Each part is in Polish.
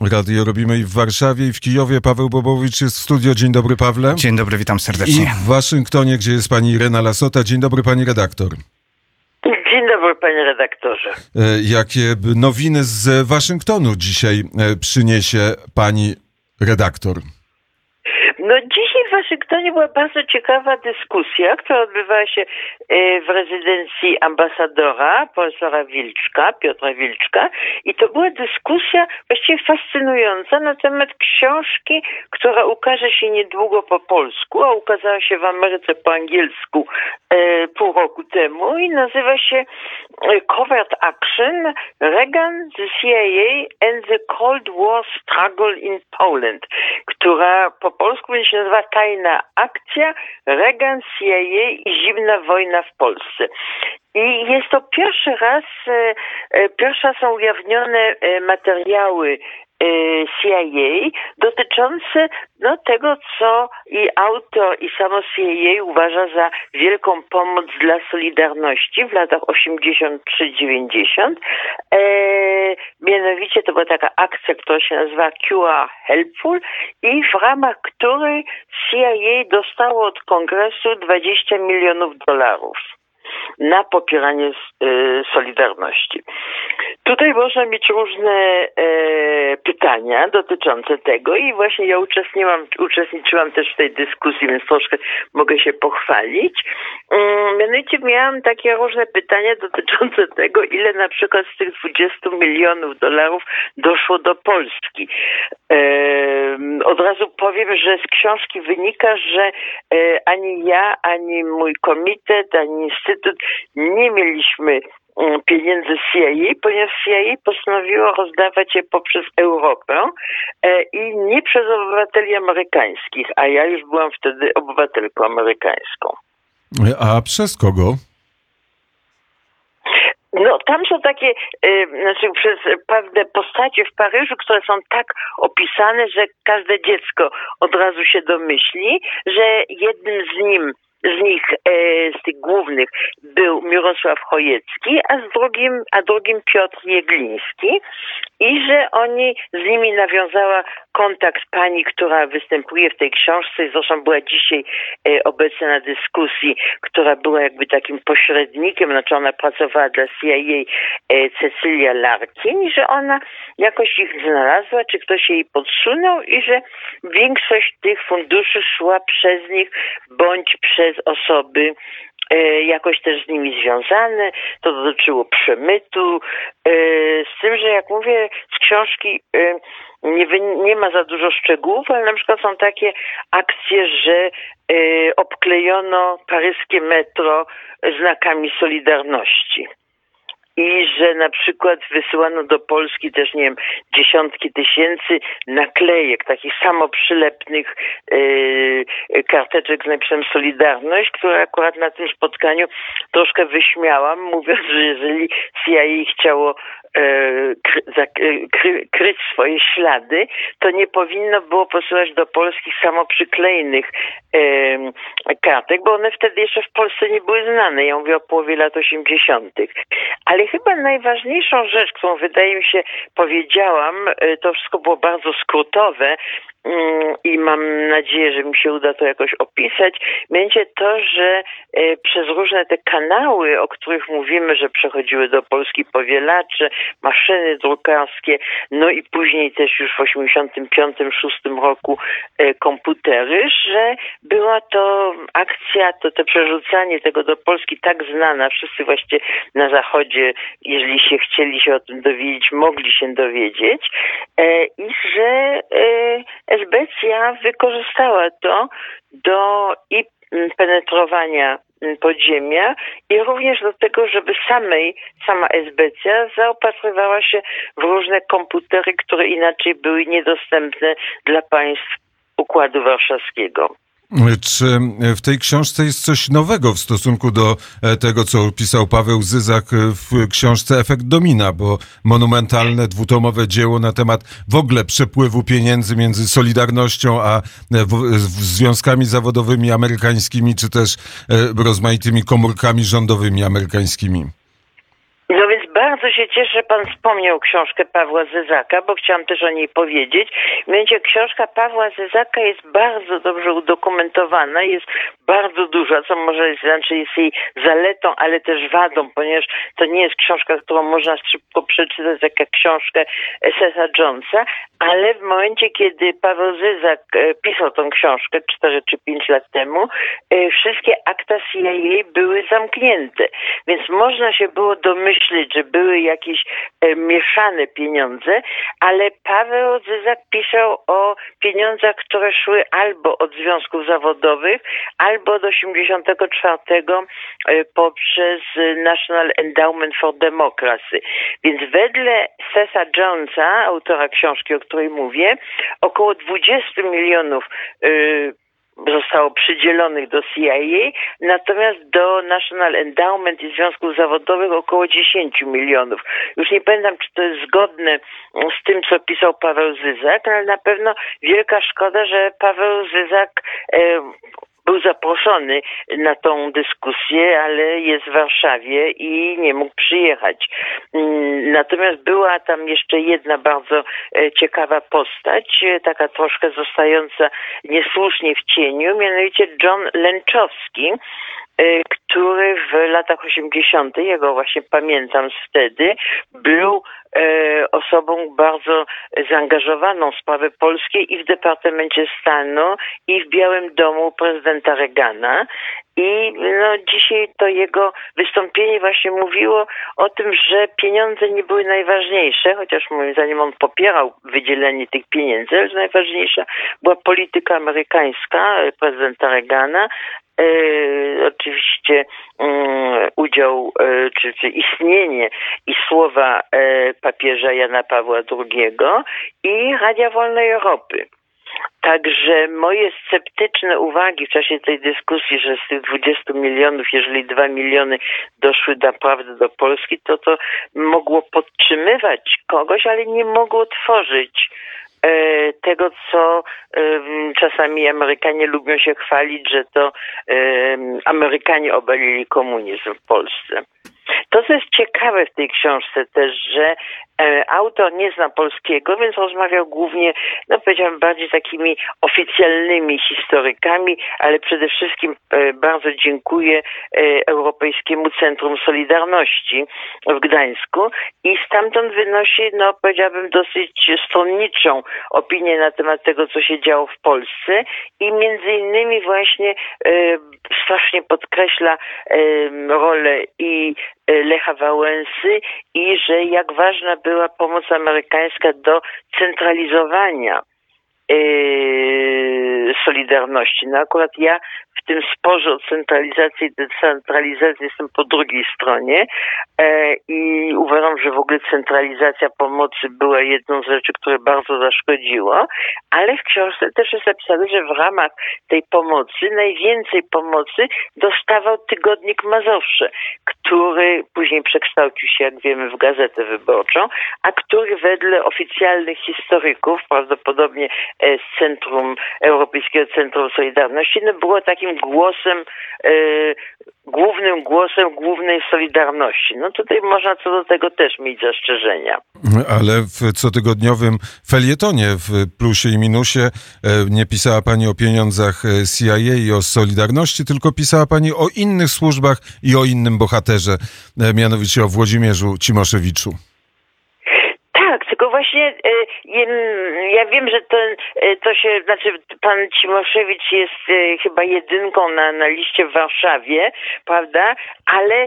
Radio robimy i w Warszawie, i w Kijowie. Paweł Bobowicz jest w studio. Dzień dobry, Pawle. Dzień dobry, witam serdecznie. I w Waszyngtonie, gdzie jest pani Irena Lasota. Dzień dobry, pani redaktor. Dzień dobry, panie redaktorze. Jakie nowiny z Waszyngtonu dzisiaj przyniesie pani redaktor? No dzisiaj w Waszyngtonie była bardzo ciekawa dyskusja, która odbywała się w rezydencji ambasadora profesora Wilczka, Piotra Wilczka, i to była dyskusja właściwie fascynująca na temat książki, która ukaże się niedługo po polsku, a ukazała się w Ameryce po angielsku pół roku temu i nazywa się Covert Action: Reagan, the CIA and the Cold War Struggle in Poland, która po polsku będzie się nazywa Tajna akcja, Reagan, CIA i zimna wojna w Polsce. I jest to pierwszy raz są ujawnione materiały CIA dotyczące tego, co i autor, i samo CIA uważa za wielką pomoc dla Solidarności w latach 83-90. Mianowicie to była taka akcja, która się nazywa QR Helpful i w ramach której CIA dostało od Kongresu $20 milionów na popieranie Solidarności. Tutaj można mieć różne pytania dotyczące tego i właśnie ja uczestniczyłam też w tej dyskusji, więc troszkę mogę się pochwalić. Mianowicie miałam takie różne pytania dotyczące tego, ile na przykład z tych $20 milionów doszło do Polski. Od razu powiem, że z książki wynika, że ani ja, ani mój komitet, ani instytut nie mieliśmy pieniędzy CIA, ponieważ CIA postanowiło rozdawać je poprzez Europę i nie przez obywateli amerykańskich, a ja już byłam wtedy obywatelką amerykańską. A przez kogo? No, tam są takie, przez pewne postacie w Paryżu, które są tak opisane, że każde dziecko od razu się domyśli, że jednym z nich, z tych głównych, był Mirosław Chojecki, a drugim Piotr Jegliński i że z nimi nawiązała kontakt pani, która występuje w tej książce, zresztą była dzisiaj obecna na dyskusji, która była jakby takim pośrednikiem, znaczy ona pracowała dla CIA, Cecilia Larkin, i że ona jakoś ich znalazła, czy ktoś jej podsunął i że większość tych funduszy szła przez nich, bądź przez osoby jakoś też z nimi związane. To dotyczyło przemytu. Z tym, że jak mówię, z książki nie ma za dużo szczegółów, ale na przykład są takie akcje, że obklejono paryskie metro znakami Solidarności. I że na przykład wysyłano do Polski też, nie wiem, dziesiątki tysięcy naklejek, takich samoprzylepnych karteczek z napisem Solidarność, które akurat na tym spotkaniu troszkę wyśmiałam, mówiąc, że jeżeli CIA chciało kryć swoje ślady, to nie powinno było posyłać do Polski samoprzyklejnych kartek, bo one wtedy jeszcze w Polsce nie były znane. Ja mówię o połowie lat 80. Ale chyba najważniejszą rzecz, którą wydaje mi się powiedziałam, to wszystko było bardzo skrótowe i mam nadzieję, że mi się uda to jakoś opisać, będzie to, że przez różne te kanały, o których mówimy, że przechodziły do Polski powielacze, maszyny drukarskie, no i później też już w 85-86 roku komputery, że była to akcja, to przerzucanie tego do Polski tak znana, wszyscy właściwie na Zachodzie, jeżeli chcieli się o tym dowiedzieć, mogli się dowiedzieć, i że Esbecja wykorzystała to do penetrowania podziemia i również do tego, żeby sama Esbecja zaopatrywała się w różne komputery, które inaczej były niedostępne dla państw Układu Warszawskiego. Czy w tej książce jest coś nowego w stosunku do tego, co pisał Paweł Zyzak w książce Efekt Domina, bo monumentalne, dwutomowe dzieło na temat w ogóle przepływu pieniędzy między Solidarnością a związkami zawodowymi amerykańskimi, czy też rozmaitymi komórkami rządowymi amerykańskimi? No więc Bardzo się cieszę, że pan wspomniał książkę Pawła Zyzaka, bo chciałam też o niej powiedzieć. Mianowicie książka Pawła Zyzaka jest bardzo dobrze udokumentowana, jest bardzo duża, co może jest jej zaletą, ale też wadą, ponieważ to nie jest książka, którą można szybko przeczytać jak książkę Seta Jonesa, ale w momencie, kiedy Paweł Zyzak pisał tą książkę 4 czy 5 lat temu, wszystkie akta CIA były zamknięte, więc można się było domyślić, że były jakieś mieszane pieniądze, ale Paweł Zyzak pisał o pieniądzach, które szły albo od związków zawodowych, albo od 1984 poprzez National Endowment for Democracy. Więc wedle Seta Jonesa, autora książki, o której mówię, około 20 milionów zostało przydzielonych do CIA, natomiast do National Endowment i związków zawodowych około 10 milionów. Już nie pamiętam, czy to jest zgodne z tym, co pisał Paweł Zyzak, ale na pewno wielka szkoda, że Paweł Zyzak był zaproszony na tą dyskusję, ale jest w Warszawie i nie mógł przyjechać. Natomiast była tam jeszcze jedna bardzo ciekawa postać, taka troszkę zostająca niesłusznie w cieniu, mianowicie John Lęczowski, który w latach 80., ja go właśnie pamiętam wtedy, był osobą bardzo zaangażowaną w sprawy polskie i w Departamencie Stanu, i w Białym Domu prezydenta Reagana. I dzisiaj to jego wystąpienie właśnie mówiło o tym, że pieniądze nie były najważniejsze, chociaż moim zdaniem on popierał wydzielenie tych pieniędzy, ale najważniejsza była polityka amerykańska prezydenta Reagana, oczywiście udział czy istnienie i słowa papieża Jana Pawła II i Radia Wolnej Europy. Także moje sceptyczne uwagi w czasie tej dyskusji, że z tych 20 milionów, jeżeli 2 miliony doszły naprawdę do Polski, to mogło podtrzymywać kogoś, ale nie mogło tworzyć tego, co czasami Amerykanie lubią się chwalić, że to Amerykanie obalili komunizm w Polsce. To, co jest ciekawe w tej książce też, że autor nie zna polskiego, więc rozmawiał głównie, powiedziałbym, bardziej takimi oficjalnymi historykami, ale przede wszystkim bardzo dziękuję Europejskiemu Centrum Solidarności w Gdańsku i stamtąd wynosi, powiedziałbym, dosyć stronniczą opinię na temat tego, co się działo w Polsce i między innymi właśnie strasznie podkreśla rolę i Lecha Wałęsy i że jak ważna była pomoc amerykańska do centralizowania Solidarności. Akurat ja w tym sporze o centralizację i decentralizację jestem po drugiej stronie i uważam, że w ogóle centralizacja pomocy była jedną z rzeczy, które bardzo zaszkodziło, ale w książce też jest napisane, że w ramach tej pomocy najwięcej pomocy dostawał tygodnik Mazowsze, który później przekształcił się, jak wiemy, w Gazetę Wyborczą, a który wedle oficjalnych historyków, prawdopodobnie z Europejskiego Centrum Solidarności, było takim głosem, głównym głosem głównej Solidarności. Tutaj można co do tego też mieć zastrzeżenia. Ale w cotygodniowym felietonie w Plusie i Minusie nie pisała pani o pieniądzach CIA i o Solidarności, tylko pisała pani o innych służbach i o innym bohaterze, mianowicie o Włodzimierzu Cimoszewiczu. Tak, tylko właśnie ja wiem, że pan Cimoszewicz jest chyba jedynką na liście w Warszawie, prawda? Ale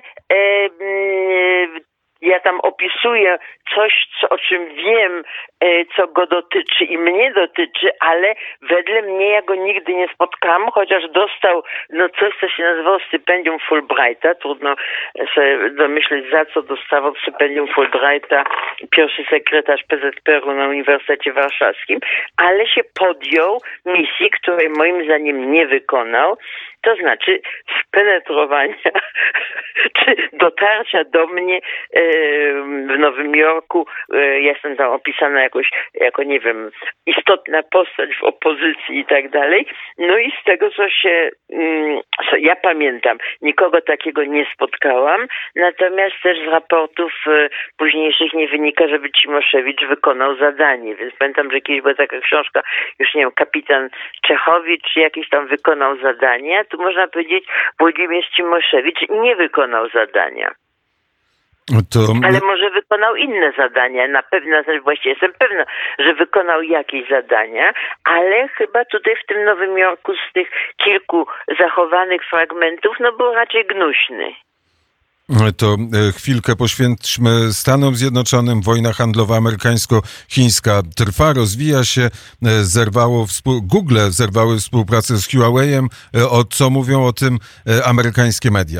ja tam opisuję coś, o czym wiem, co go dotyczy i mnie dotyczy, ale wedle mnie ja go nigdy nie spotkałam, chociaż dostał coś, co się nazywało stypendium Fulbrighta. Trudno sobie domyśleć, za co dostawał stypendium Fulbrighta pierwszy sekretarz PZPR-u na Uniwersytecie Warszawskim, ale się podjął misji, której moim zdaniem nie wykonał, to znaczy spenetrowania czy dotarcia do mnie w Nowym Jorku. Jestem tam opisana jako, nie wiem, istotna postać w opozycji i tak dalej. No i z tego, co ja pamiętam, nikogo takiego nie spotkałam, natomiast też z raportów późniejszych nie wynika, żeby Cimoszewicz wykonał zadanie. Więc pamiętam, że kiedyś była taka książka, już nie wiem, kapitan Czechowicz czy jakiś tam wykonał zadanie, a tu można powiedzieć, Włodzimierz Cimoszewicz nie wykonał zadania. Ale może wykonał inne zadania. Na pewno, właściwie jestem pewna, że wykonał jakieś zadania, ale chyba tutaj w tym Nowym Jorku z tych kilku zachowanych fragmentów, był raczej gnuśny. To chwilkę poświęćmy Stanom Zjednoczonym. Wojna handlowa amerykańsko-chińska trwa, rozwija się. Google zerwały współpracę z Huawei'em. Co mówią o tym amerykańskie media?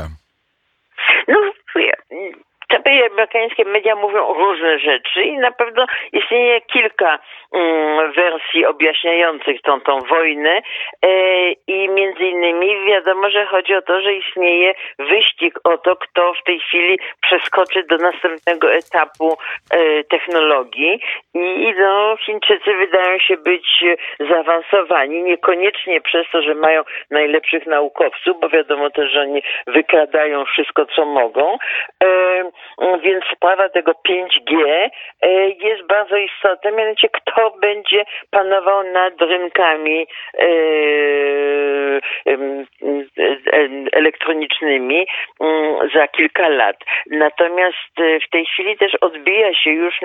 Amerykańskie media mówią różne rzeczy i na pewno istnieje kilka wersji objaśniających tą wojnę i między innymi wiadomo, że chodzi o to, że istnieje wyścig o to, kto w tej chwili przeskoczy do następnego etapu technologii i Chińczycy wydają się być zaawansowani, niekoniecznie przez to, że mają najlepszych naukowców, bo wiadomo też, że oni wykradają wszystko, co mogą. Więc sprawa tego 5G jest bardzo istotna, mianowicie kto będzie panował nad rynkami elektronicznymi za kilka lat. Natomiast w tej chwili też odbija się już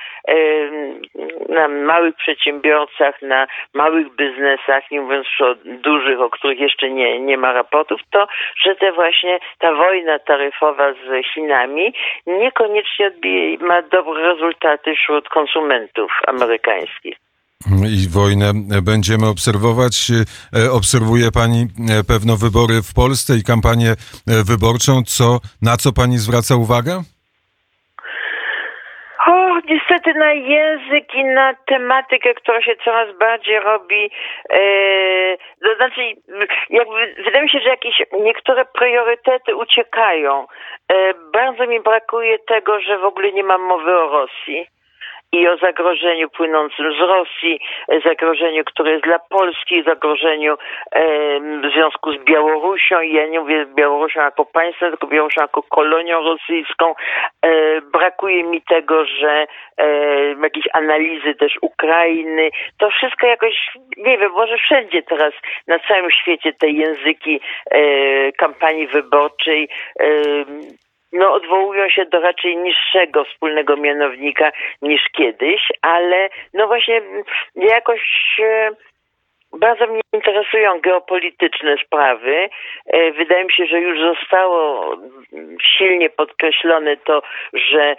na małych przedsiębiorcach, na małych biznesach, nie mówiąc już o dużych, o których jeszcze nie ma raportów, to, że ta wojna taryfowa z Chinami niekoniecznie ma dobre rezultaty wśród konsumentów amerykańskich. I wojnę będziemy obserwować. Obserwuje pani pewno wybory w Polsce i kampanię wyborczą. Na co pani zwraca uwagę? Niestety na język i na tematykę, która się coraz bardziej robi, to znaczy wydaje mi się, że jakieś niektóre priorytety uciekają. Bardzo mi brakuje tego, że w ogóle nie ma mowy o Rosji i o zagrożeniu płynącym z Rosji, zagrożeniu, które jest dla Polski, zagrożeniu w związku z Białorusią. I ja nie mówię z Białorusią jako państwem, tylko Białorusią jako kolonią rosyjską. Brakuje mi tego, że jakieś analizy też Ukrainy. To wszystko jakoś, nie wiem, może wszędzie teraz na całym świecie te języki kampanii wyborczej odwołują się do raczej niższego wspólnego mianownika niż kiedyś, ale właśnie jakoś bardzo mnie interesują geopolityczne sprawy. Wydaje mi się, że już zostało silnie podkreślone to, że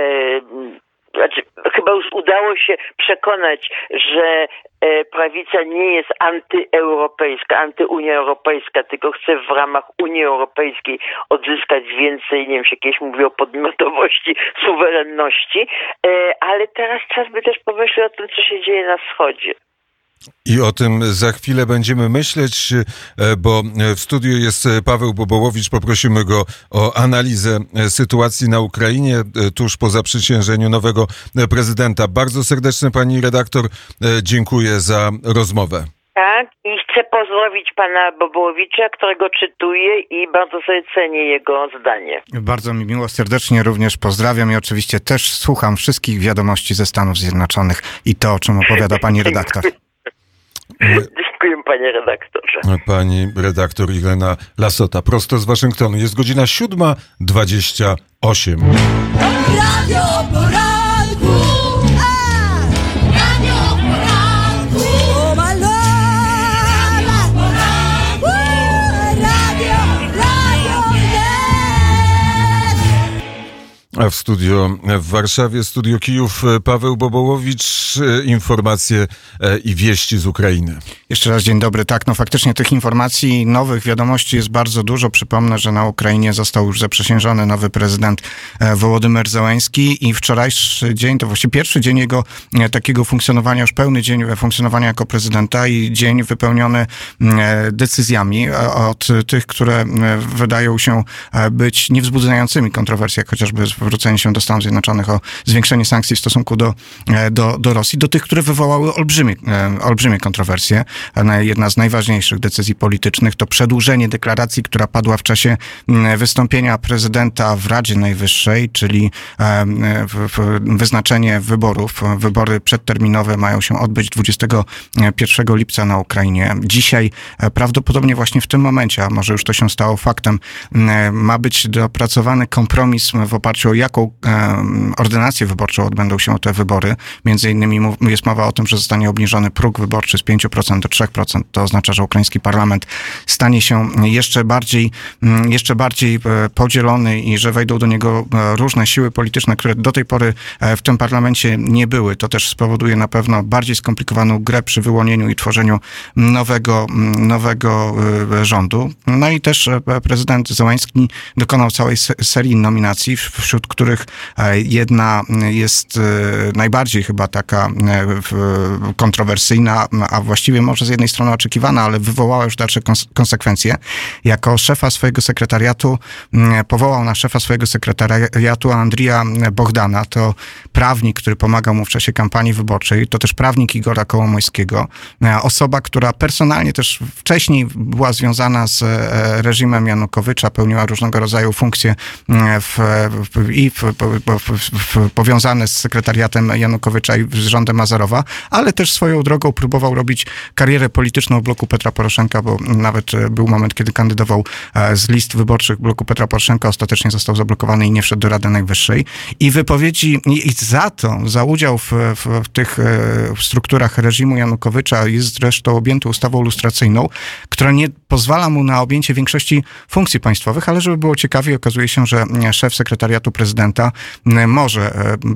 chyba już udało się przekonać, że prawica nie jest antyeuropejska, antyunia europejska, tylko chce w ramach Unii Europejskiej odzyskać więcej, nie wiem, się kiedyś mówi o podmiotowości, suwerenności, ale teraz czas by też pomyśleć o tym, co się dzieje na wschodzie. I o tym za chwilę będziemy myśleć, bo w studiu jest Paweł Bobołowicz. Poprosimy go o analizę sytuacji na Ukrainie tuż po zaprzysiężeniu nowego prezydenta. Bardzo serdecznie pani redaktor dziękuję za rozmowę. Tak, i chcę pozdrowić pana Bobołowicza, którego czytuję i bardzo sobie cenię jego zdanie. Bardzo mi miło, serdecznie również pozdrawiam i oczywiście też słucham wszystkich wiadomości ze Stanów Zjednoczonych i to, o czym opowiada pani redaktor. Dziękuję, panie redaktorze. Pani redaktor Ilena Lasota, prosto z Waszyngtonu. Jest godzina 7:28. Radio poranku, radio poranku, radio poranku, radio A w Warszawie, studio Kijów, Paweł Bobołowicz. też informacje i wieści z Ukrainy. Jeszcze raz dzień dobry. Tak, no faktycznie tych informacji, nowych wiadomości jest bardzo dużo. Przypomnę, że na Ukrainie został już zaprzysiężony nowy prezydent Wołodymyr Zełenski i wczorajszy dzień, to właściwie pierwszy dzień jego takiego funkcjonowania, już pełny dzień funkcjonowania jako prezydenta i dzień wypełniony decyzjami od tych, które wydają się być niewzbudzającymi kontrowersji, jak chociażby zwrócenie się do Stanów Zjednoczonych o zwiększenie sankcji w stosunku do Rosji, do tych, które wywołały olbrzymie kontrowersje. Jedna z najważniejszych decyzji politycznych to przedłużenie deklaracji, która padła w czasie wystąpienia prezydenta w Radzie Najwyższej, czyli wyznaczenie wyborów. Wybory przedterminowe mają się odbyć 21 lipca na Ukrainie. Dzisiaj prawdopodobnie właśnie w tym momencie, a może już to się stało faktem, ma być dopracowany kompromis, w oparciu o jaką ordynację wyborczą odbędą się te wybory. Między innymi jest mowa o tym, że zostanie obniżony próg wyborczy z 5% do 3%. To oznacza, że ukraiński parlament stanie się jeszcze bardziej podzielony i że wejdą do niego różne siły polityczne, które do tej pory w tym parlamencie nie były. To też spowoduje na pewno bardziej skomplikowaną grę przy wyłonieniu i tworzeniu nowego rządu. No i też prezydent Zełenski dokonał całej serii nominacji, wśród których jedna jest najbardziej chyba taka kontrowersyjna, a właściwie może z jednej strony oczekiwana, ale wywołała już dalsze konsekwencje. Jako szefa swojego sekretariatu powołał na szefa swojego sekretariatu Andrija Bohdana. To prawnik, który pomagał mu w czasie kampanii wyborczej. To też prawnik Igora Kołomojskiego. Osoba, która personalnie też wcześniej była związana z reżimem Janukowycza, pełniła różnego rodzaju funkcje powiązane z sekretariatem Janukowycza i z rządem Azarowa, ale też swoją drogą próbował robić karierę polityczną w bloku Petra Poroszenka, bo nawet był moment, kiedy kandydował z list wyborczych bloku Petra Poroszenka, ostatecznie został zablokowany i nie wszedł do Rady Najwyższej. I wypowiedzi, i za udział w tych strukturach reżimu Janukowycza jest zresztą objęty ustawą lustracyjną, która nie pozwala mu na objęcie większości funkcji państwowych, ale żeby było ciekawie, okazuje się, że szef sekretariatu prezydenta może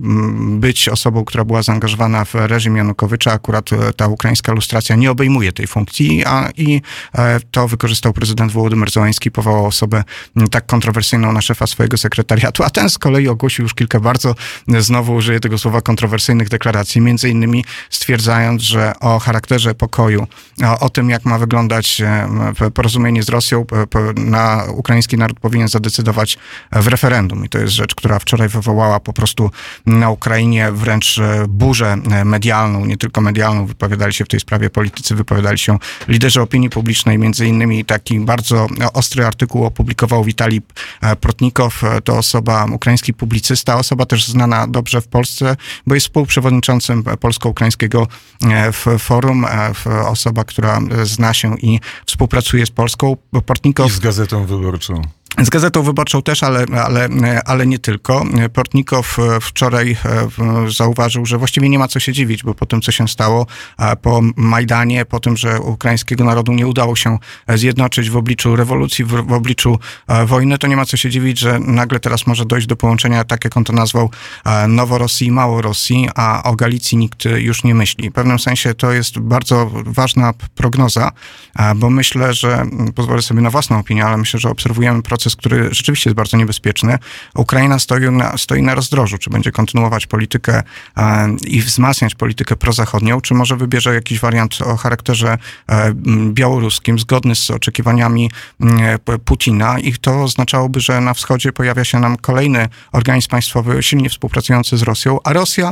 być osobą, która była zaangażowana w reżim Janukowycza. Akurat ta ukraińska lustracja nie obejmuje tej funkcji, i to wykorzystał prezydent Wołodymyr Zełenski, powołał osobę tak kontrowersyjną na szefa swojego sekretariatu, a ten z kolei ogłosił już kilka bardzo, znowu użyję tego słowa, kontrowersyjnych deklaracji, między innymi stwierdzając, że o charakterze pokoju, o tym, jak ma wyglądać porozumienie z Rosją, na ukraiński naród powinien zadecydować w referendum. I to jest rzecz, która wczoraj wywołała po prostu na Ukrainie wręcz burzę medialną, nie tylko medialną. Wypowiadali się w tej sprawie politycy, wypowiadali się liderzy opinii publicznej. Między innymi taki bardzo ostry artykuł opublikował Witalij Protnikow. To osoba, ukraiński publicysta, osoba też znana dobrze w Polsce, bo jest współprzewodniczącym polsko-ukraińskiego forum. Osoba, która zna się i współpracuje z Polską. Portnikow... I z Gazetą Wyborczą. Z Gazetą Wyborczą też, ale nie tylko. Portnikow wczoraj zauważył, że właściwie nie ma co się dziwić, bo po tym, co się stało po Majdanie, po tym, że ukraińskiego narodu nie udało się zjednoczyć w obliczu rewolucji, w obliczu wojny, to nie ma co się dziwić, że nagle teraz może dojść do połączenia, tak jak on to nazwał, Noworosji i Małorosji, a o Galicji nikt już nie myśli. W pewnym sensie to jest bardzo ważna prognoza, bo myślę, że, pozwolę sobie na własną opinię, ale myślę, że obserwujemy proces, który rzeczywiście jest bardzo niebezpieczny. Ukraina stoi na rozdrożu. Czy będzie kontynuować politykę i wzmacniać politykę prozachodnią, czy może wybierze jakiś wariant o charakterze białoruskim, zgodny z oczekiwaniami Putina, i to oznaczałoby, że na wschodzie pojawia się nam kolejny organizm państwowy silnie współpracujący z Rosją, a Rosja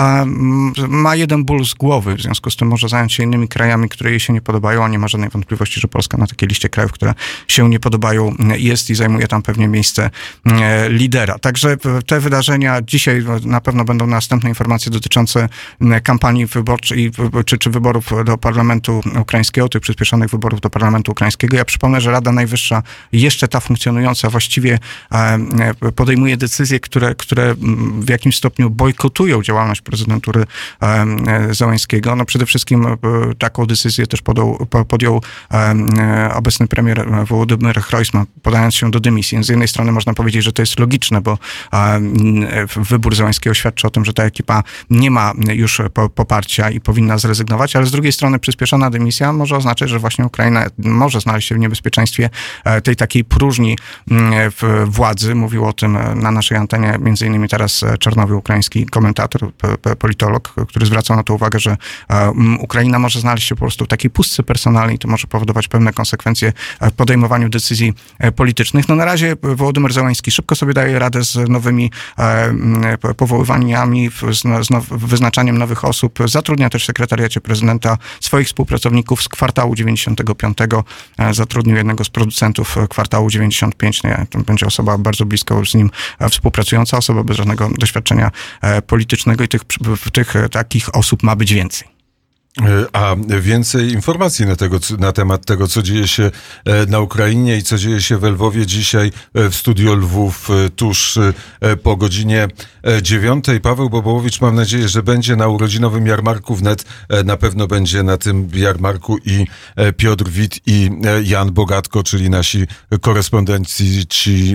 ma jeden ból z głowy, w związku z tym może zająć się innymi krajami, które jej się nie podobają, a nie ma żadnej wątpliwości, że Polska na takiej liście krajów, które się nie podobają, jest i zajmuje tam pewnie miejsce lidera. Także te wydarzenia dzisiaj na pewno będą następne informacje dotyczące kampanii wyborczej czy wyborów do parlamentu ukraińskiego, tych przyspieszonych wyborów do parlamentu ukraińskiego. Ja przypomnę, że Rada Najwyższa, jeszcze ta funkcjonująca, właściwie podejmuje decyzje, które w jakimś stopniu bojkotują działalność prezydentury Zełenskiego. No przede wszystkim taką decyzję też podjął obecny premier Wołodymyr Hrojsman, podając się do dymisji. Z jednej strony można powiedzieć, że to jest logiczne, bo wybór Zełańskiego świadczy o tym, że ta ekipa nie ma już poparcia i powinna zrezygnować, ale z drugiej strony przyspieszona dymisja może oznaczać, że właśnie Ukraina może znaleźć się w niebezpieczeństwie tej takiej próżni w władzy. Mówił o tym na naszej antenie między innymi teraz Czarnowy, ukraiński komentator, politolog, który zwracał na to uwagę, że Ukraina może znaleźć się po prostu w takiej pustce personalnej i to może powodować pewne konsekwencje w podejmowaniu decyzji politycznych. No na razie Wołodymyr Zełański szybko sobie daje radę z nowymi powoływaniami, z wyznaczaniem nowych osób. Zatrudnia też w sekretariacie prezydenta swoich współpracowników z kwartału 95. Zatrudnił jednego z producentów kwartału 95. To będzie osoba bardzo blisko z nim współpracująca, osoba bez żadnego doświadczenia politycznego i tych takich osób ma być więcej. A więcej informacji na temat tego, co dzieje się na Ukrainie i co dzieje się w Lwowie dzisiaj w Studio Lwów tuż po godzinie 9. Paweł Bobołowicz, mam nadzieję, że będzie na urodzinowym jarmarku wnet. Na pewno będzie na tym jarmarku i Piotr Wit i Jan Bogatko, czyli nasi korespondenci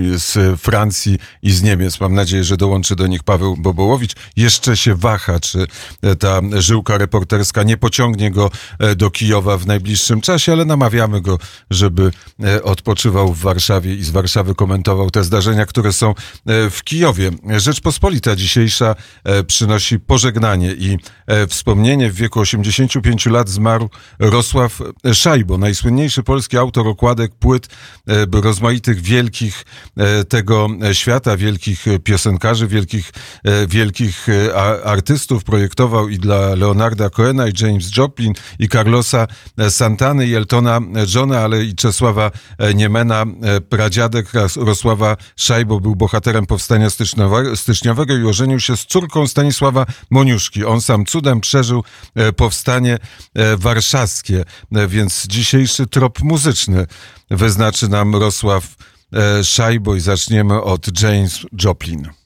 z Francji i z Niemiec. Mam nadzieję, że dołączy do nich Paweł Bobołowicz. Jeszcze się waha, czy ta żyłka reporterska nie pociągnie go do Kijowa w najbliższym czasie, ale namawiamy go, żeby odpoczywał w Warszawie i z Warszawy komentował te zdarzenia, które są w Kijowie. Rzeczpospolita dzisiejsza przynosi pożegnanie i wspomnienie. W wieku 85 lat zmarł Rosław Szajbo, najsłynniejszy polski autor okładek płyt rozmaitych wielkich tego świata, wielkich piosenkarzy, wielkich artystów. Projektował i dla Leonarda Cohena, i James Joplin, i Carlosa Santany, i Eltona Johna, ale i Czesława Niemena. Pradziadek Rosława Szajbo był bohaterem powstania styczniowego i ożenił się z córką Stanisława Moniuszki. On sam cudem przeżył powstanie warszawskie, więc dzisiejszy trop muzyczny wyznaczy nam Rosław Szajbo i zaczniemy od James Joplin.